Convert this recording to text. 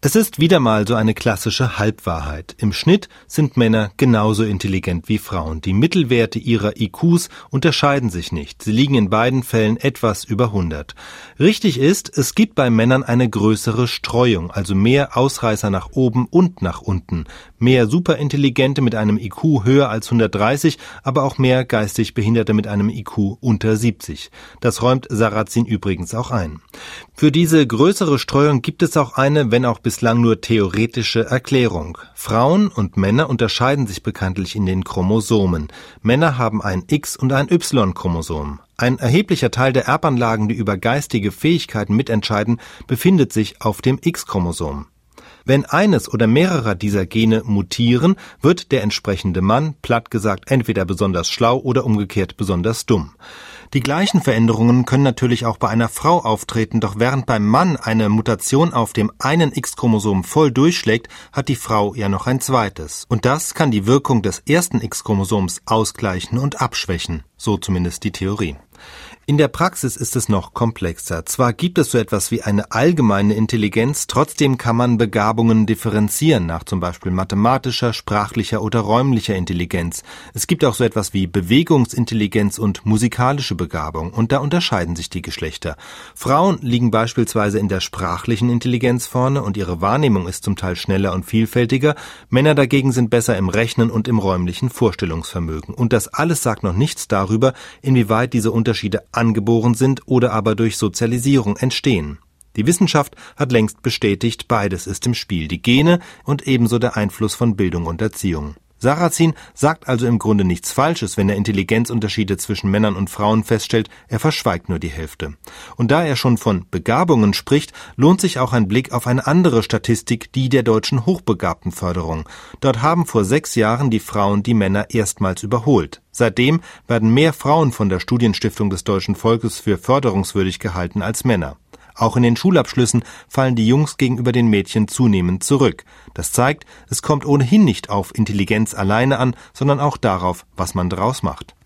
Es ist wieder mal so eine klassische Halbwahrheit. Im Schnitt sind Männer genauso intelligent wie Frauen. Die Mittelwerte ihrer IQs unterscheiden sich nicht. Sie liegen in beiden Fällen etwas über 100. Richtig ist, es gibt bei Männern eine größere Streuung, also mehr Ausreißer nach oben und nach unten. Mehr Superintelligente mit einem IQ höher als 130, aber auch mehr geistig Behinderte mit einem IQ unter 70. Das räumt Sarrazin übrigens auch ein. Für diese größere Streuung gibt es auch eine, wenn auch bislang nur theoretische Erklärung. Frauen und Männer unterscheiden sich bekanntlich in den Chromosomen. Männer haben ein X- und ein Y-Chromosom. Ein erheblicher Teil der Erbanlagen, die über geistige Fähigkeiten mitentscheiden, befindet sich auf dem X-Chromosom. Wenn eines oder mehrere dieser Gene mutieren, wird der entsprechende Mann, platt gesagt, entweder besonders schlau oder umgekehrt besonders dumm. Die gleichen Veränderungen können natürlich auch bei einer Frau auftreten, doch während beim Mann eine Mutation auf dem einen X-Chromosom voll durchschlägt, hat die Frau ja noch ein zweites. Und das kann die Wirkung des ersten X-Chromosoms ausgleichen und abschwächen, so zumindest die Theorie. In der Praxis ist es noch komplexer. Zwar gibt es so etwas wie eine allgemeine Intelligenz, trotzdem kann man Begabungen differenzieren nach zum Beispiel mathematischer, sprachlicher oder räumlicher Intelligenz. Es gibt auch so etwas wie Bewegungsintelligenz und musikalische Begabung und da unterscheiden sich die Geschlechter. Frauen liegen beispielsweise in der sprachlichen Intelligenz vorne und ihre Wahrnehmung ist zum Teil schneller und vielfältiger. Männer dagegen sind besser im Rechnen und im räumlichen Vorstellungsvermögen. Und das alles sagt noch nichts darüber, inwieweit diese Unterschiede angeboren sind oder aber durch Sozialisierung entstehen. Die Wissenschaft hat längst bestätigt, beides ist im Spiel, die Gene und ebenso der Einfluss von Bildung und Erziehung. Sarrazin sagt also im Grunde nichts Falsches, wenn er Intelligenzunterschiede zwischen Männern und Frauen feststellt, er verschweigt nur die Hälfte. Und da er schon von Begabungen spricht, lohnt sich auch ein Blick auf eine andere Statistik, die der deutschen Hochbegabtenförderung. Dort haben vor 6 Jahren die Frauen die Männer erstmals überholt. Seitdem werden mehr Frauen von der Studienstiftung des deutschen Volkes für förderungswürdig gehalten als Männer. Auch in den Schulabschlüssen fallen die Jungs gegenüber den Mädchen zunehmend zurück. Das zeigt, es kommt ohnehin nicht auf Intelligenz alleine an, sondern auch darauf, was man daraus macht.